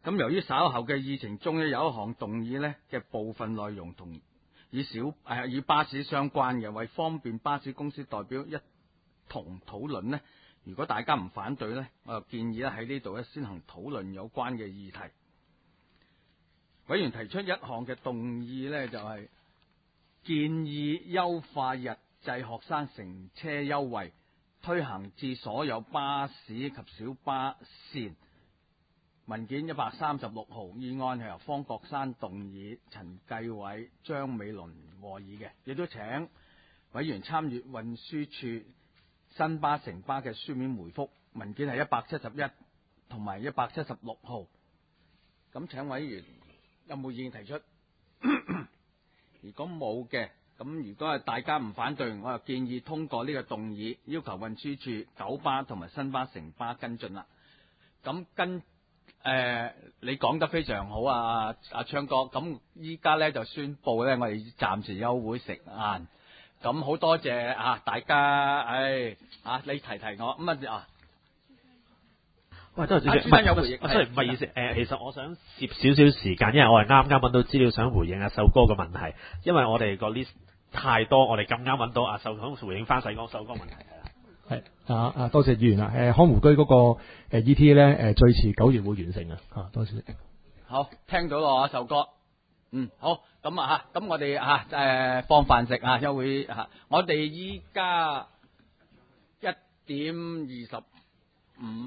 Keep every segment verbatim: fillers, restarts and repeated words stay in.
咁由於稍後嘅議程中咧有一項動議咧嘅部分內容同以小誒、呃、與巴士相關嘅，為方便巴士公司代表一同討論呢，如果大家唔反對呢，我就建議咧喺呢度咧先行討論有關嘅議題。委員提出一項嘅動議呢，就係、是、建議優化日制學生乘車優惠，推行至所有巴士及小巴線。文件一百三十六號，議案係由方國珊動議，陳繼偉、張美倫和議嘅，亦都請委員參閱運輸處新巴城巴嘅書面回覆，文件係一百七十一同埋一百七十六號。咁請委員有冇意見提出？如果冇嘅，咁如果係大家唔反對，我就建議通過呢個動議，要求運輸處九巴同埋新巴城巴跟進啦。咁跟誒、呃，你講得非常好啊，阿昌哥。咁依家咧就宣佈咧，我哋暫時休會食晏。咁好多謝啊，大家，唉，啊，你提提我咁啊。 喂，多謝主席。 唔係有回應， 雖然唔係意思。誒，其實我想攝少少時間，因為我係啱啱揾到資料，想回應阿秀哥嘅問題。因為我哋個 list 太多，我哋咁啱揾到阿秀哥回應翻細哥秀哥問題係啦。 係啊啊，多謝議員啊！誒，康湖居嗰個誒 E T 咧誒最遲九月會完成啊！啊，多謝。 好，聽到咯，秀哥。嗯，好，咁啊嚇，咁我哋嚇誒放飯食啊，休會嚇。我哋依家一點二十五，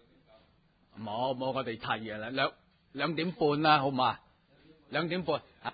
冇冇，我哋提嘅啦，兩兩點半啦，好唔好啊？兩點半啊。